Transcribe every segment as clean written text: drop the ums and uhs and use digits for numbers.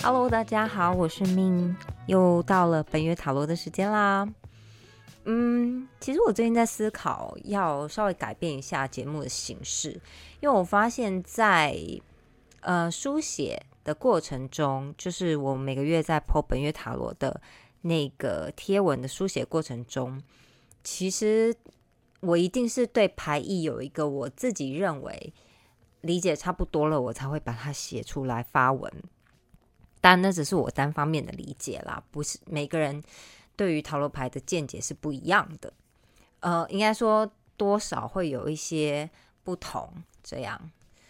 Hello， 大家好，我是 Min， 又到了本月塔罗的时间啦。其实我最近在思考要稍微改变一下节目的形式，因为我发现在书写的过程中，就是我每个月在 po 本月塔罗的那个贴文的书写过程中，其实我一定是对牌意有一个我自己认为理解差不多了，我才会把它写出来发文。当然那只是我单方面的理解啦，不是每个人对于塔罗牌的见解是不一样的。应该说多少会有一些不同这样。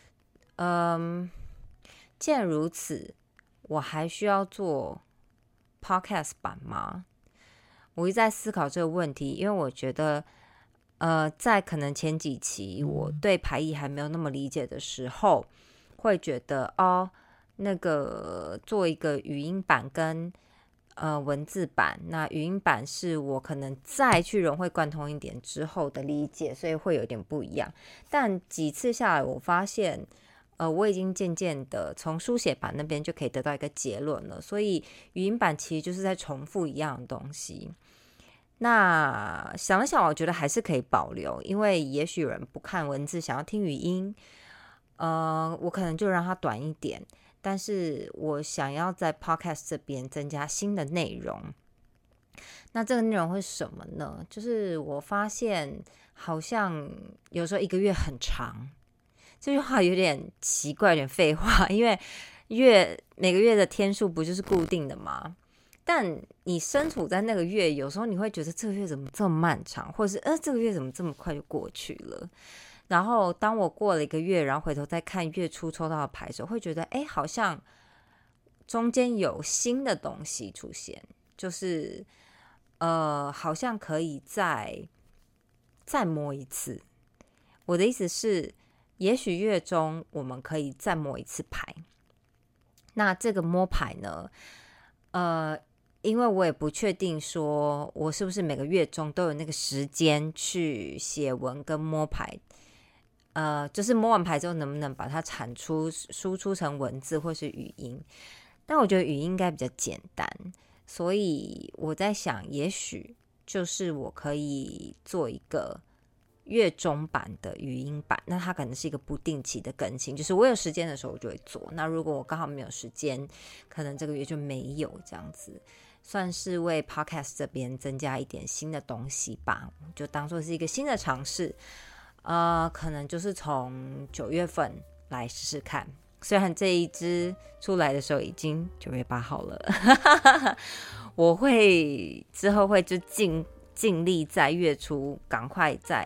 既然如此，我还需要做 podcast 版吗？我一直在思考这个问题，因为我觉得在可能前几期我对牌意还没有那么理解的时候，会觉得那个做一个语音版跟文字版，那语音版是我可能再去融会贯通一点之后的理解，所以会有点不一样。但几次下来，我发现我已经渐渐的从书写版那边就可以得到一个结论了，所以语音版其实就是在重复一样的东西。那想了想，我觉得还是可以保留，因为也许有人不看文字，想要听语音，我可能就让它短一点。但是我想要在 podcast 这边增加新的内容，那这个内容会是什么呢？就是我发现好像有时候一个月很长，这句话有点奇怪，有点废话，因为每个月的天数不就是固定的吗？但你身处在那个月，有时候你会觉得这个月怎么这么漫长，或者是这个月怎么这么快就过去了。然后当我过了一个月，然后回头再看月初抽到的牌的时候，会觉得好像中间有新的东西出现，就是好像可以再摸一次。我的意思是，也许月中我们可以再摸一次牌。那这个摸牌呢，因为我也不确定说我是不是每个月中都有那个时间去写文跟摸牌。就是摸完牌之后能不能把它输出成文字或是语音，但我觉得语音应该比较简单，所以我在想也许就是我可以做一个月中版的语音版，那它可能是一个不定期的更新，就是我有时间的时候我就会做，那如果我刚好没有时间，可能这个月就没有，这样子算是为 podcast 这边增加一点新的东西吧，就当作是一个新的尝试。可能就是从9月份来试试看，虽然这一支出来的时候已经9月8号了我会之后会就尽力在月初赶快在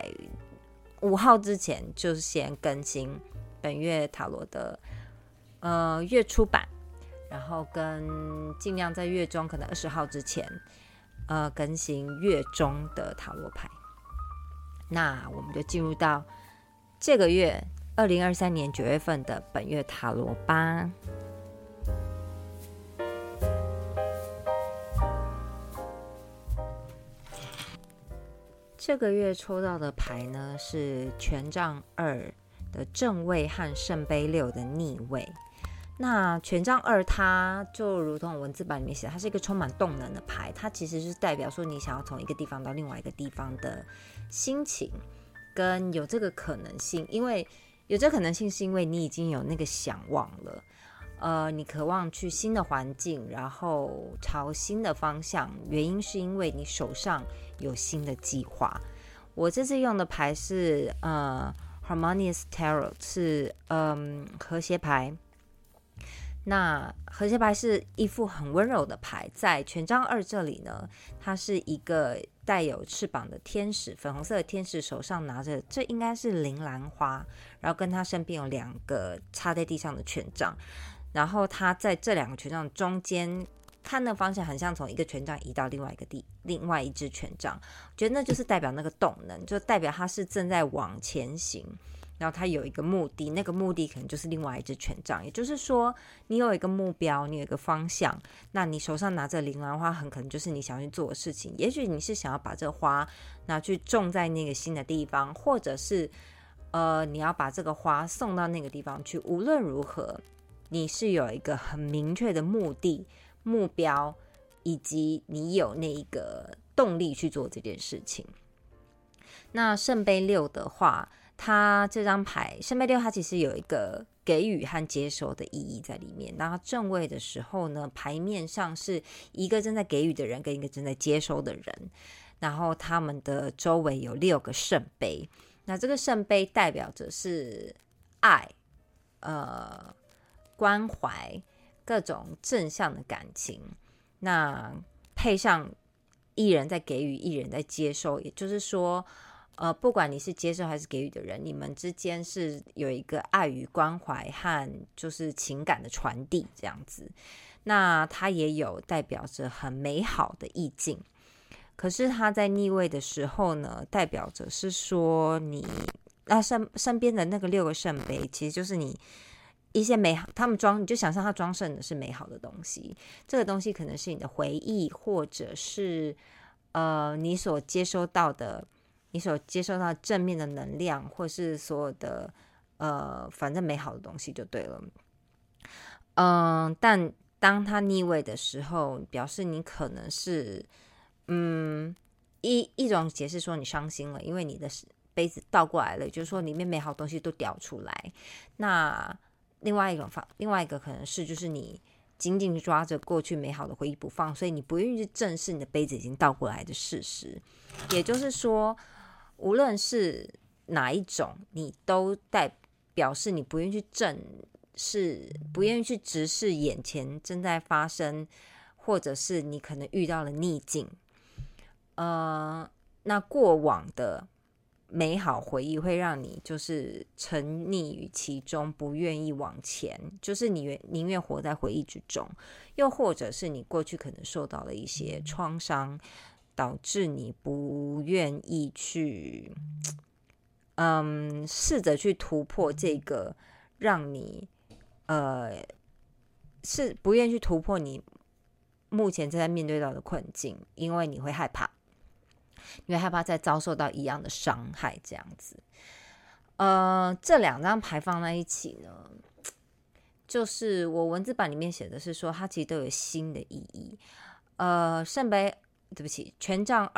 5号之前就是先更新本月塔罗的月初版，然后尽量在月中可能20号之前更新月中的塔罗牌。那我们就进入到这个月2023年9月份的本月塔罗吧。这个月抽到的牌呢是权杖2的正位和圣杯6的逆位。那权杖2它就如同文字版里面写，它是一个充满动能的牌，它其实是代表说你想要从一个地方到另外一个地方的心情，跟有这个可能性，因为有这个可能性是因为你已经有那个想望了，你渴望去新的环境，然后朝新的方向，原因是因为你手上有新的计划。我这次用的牌是Harmonious Tarot， 是和谐牌。那和谐牌是一副很温柔的牌，在权杖2这里呢，它是一个带有翅膀的天使，粉红色的天使手上拿着，这应该是铃兰花，然后跟他身边有2个插在地上的权杖，然后他在这2个权杖中间，看那方向很像从一个权杖移到另外一只权杖，我觉得那就是代表那个动能，就代表他是正在往前行，然后他有一个目的，那个目的可能就是另外一只权杖，也就是说你有一个目标，你有一个方向，那你手上拿着铃兰花很可能就是你想要去做的事情，也许你是想要把这花拿去种在那个新的地方，或者是你要把这个花送到那个地方去，无论如何你是有一个很明确的目的、目标，以及你有那个动力去做这件事情。那圣杯六的话，它这张牌圣杯六它其实有一个给予和接收的意义在里面。那它正位的时候呢，牌面上是一个正在给予的人跟一个正在接收的人，然后他们的周围有6个圣杯。那这个圣杯代表着是爱、关怀、各种正向的感情。那配上一人在给予，一人在接受，也就是说不管你是接受还是给予的人，你们之间是有一个爱与关怀和就是情感的传递这样子。那它也有代表着很美好的意境。可是它在逆位的时候呢，代表着是说你身边的那个6个圣杯，其实就是你一些美好，你就想象它装饰的是美好的东西。这个东西可能是你的回忆，或者是你所接收到正面的能量，或是所有的反正美好的东西就对了。但当它逆位的时候，表示你可能是一种解释说你伤心了，因为你的杯子倒过来了，就是说里面美好的东西都掉出来。那另外一个可能是就是你紧紧抓着过去美好的回忆不放，所以你不愿意去正视你的杯子已经倒过来的事实。也就是说，无论是哪一种，你都表示你不愿意去不愿意去直视眼前正在发生，或者是你可能遇到了逆境。那过往的美好回忆会让你就是沉溺于其中，不愿意往前，就是你宁愿活在回忆之中。又或者是你过去可能受到了一些创伤，导致你不愿意去试着去突破这个让你是不愿意去突破你目前正在面对到的困境，因为你会害怕再遭受到一样的伤害这样子。这2张牌放在一起呢，就是我文字版里面写的是说它其实都有新的意义。权杖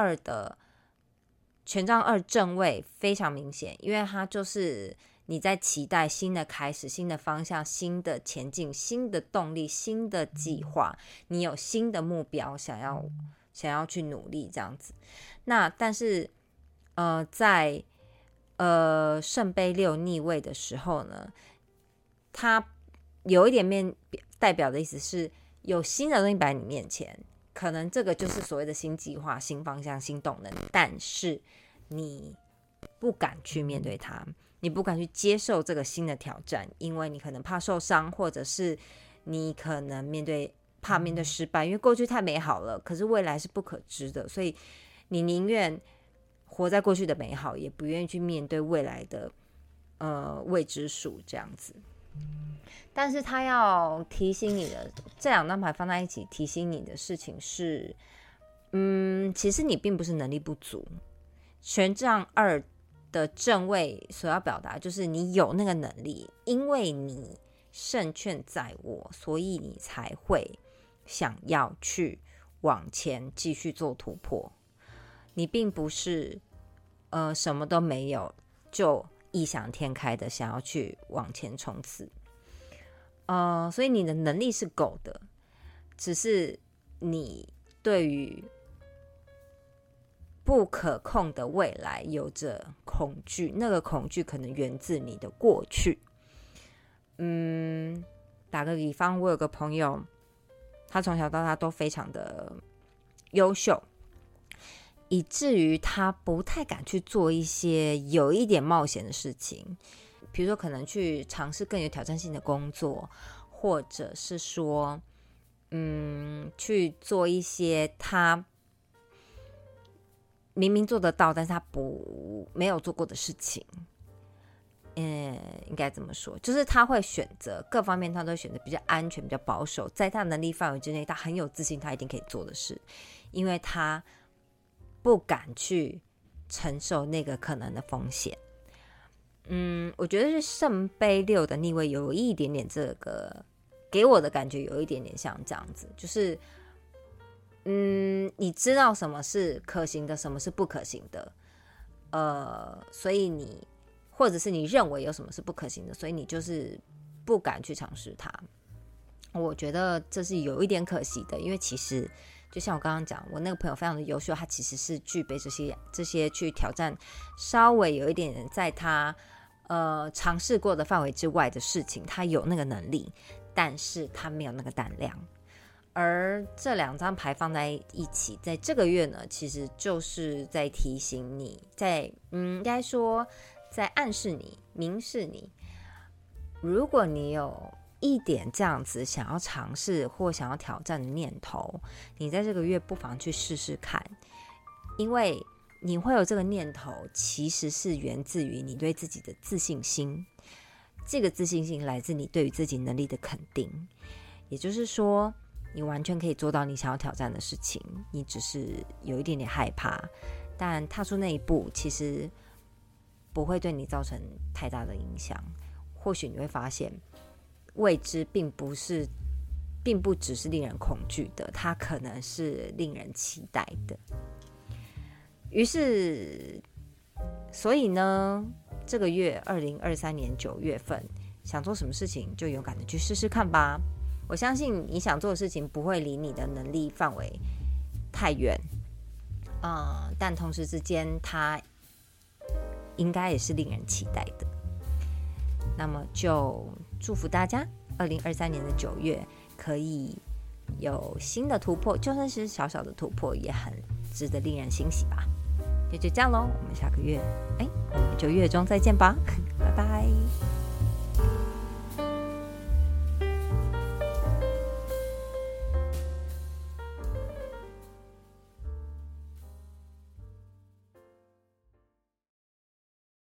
二正位非常明显，因为它就是你在期待新的开始、新的方向、新的前进、新的动力、新的计划，你有新的目标想要去努力这样子。那但是在圣杯6逆位的时候呢，它有一点代表的意思是有新的东西摆在你面前，可能这个就是所谓的新计划、新方向、新动能，但是你不敢去面对它，你不敢去接受这个新的挑战，因为你可能怕受伤，或者是你可能怕面对失败，因为过去太美好了，可是未来是不可知的，所以你宁愿活在过去的美好，也不愿意去面对未来的未知数这样子。但是他要提醒你的，这2张牌放在一起提醒你的事情是其实你并不是能力不足。权杖2的正位所要表达就是你有那个能力，因为你胜券在握，所以你才会想要去往前继续做突破。你并不是什么都没有就异想天开的想要去往前冲刺。所以你的能力是够的，只是你对于不可控的未来有着恐惧，那个恐惧可能源自你的过去。打个比方，我有个朋友，他从小到大都非常的优秀，以至于他不太敢去做一些有一点冒险的事情，比如说可能去尝试更有挑战性的工作，或者是说去做一些他明明做得到但是他没有做过的事情。应该怎么说，就是他会选择各方面，他都会选择比较安全比较保守，在他能力范围之内他很有自信他一定可以做的事，因为他不敢去承受那个可能的风险。我觉得是圣杯6的逆位有一点点这个给我的感觉有一点点像这样子，就是你知道什么是可行的，什么是不可行的，所以你或者是你认为有什么是不可行的，所以你就是不敢去尝试它。我觉得这是有一点可惜的，因为其实就像我刚刚讲，我那个朋友非常的优秀，他其实是具备这些去挑战稍微有一点在他尝试过的范围之外的事情，他有那个能力，但是他没有那个胆量。而这2张牌放在一起，在这个月呢，其实就是在提醒你，应该说在暗示你、明示你，如果你有一点这样子想要尝试或想要挑战的念头，你在这个月不妨去试试看，因为你会有这个念头，其实是源自于你对自己的自信心。这个自信心来自你对于自己能力的肯定，也就是说，你完全可以做到你想要挑战的事情，你只是有一点点害怕，但踏出那一步，其实不会对你造成太大的影响。或许你会发现，未知并不只是令人恐惧的，它可能是令人期待的。于是，所以呢，这个月2023年9月份，想做什么事情就勇敢的去试试看吧。我相信你想做的事情不会离你的能力范围太远，但同时之间，它应该也是令人期待的。那么就祝福大家2023年的9月可以有新的突破，就算是小小的突破也很值得令人欣喜吧。就这样咯，我们下个月我们9月中再见吧，拜拜。